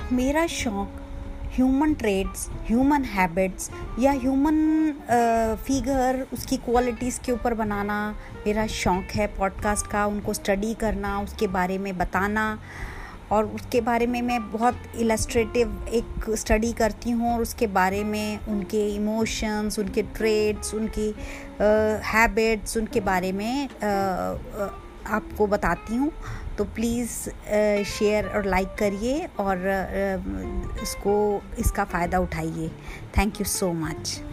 मेरा शौक़ human traits, human habits या ह्यूमन फिगर, उसकी क्वालिटीज़ के ऊपर बनाना मेरा शौक़ है पॉडकास्ट का। उनको स्टडी करना, उसके बारे में बताना, और उसके बारे में मैं बहुत इलस्ट्रेटिव एक स्टडी करती हूँ और उसके बारे में उनके इमोशंस, उनके ट्रेड्स, उनकी हैबिट्स, उनके बारे में आपको बताती हूँ। तो प्लीज़ शेयर और लाइक करिए और इसका फ़ायदा उठाइए। Thank you so much.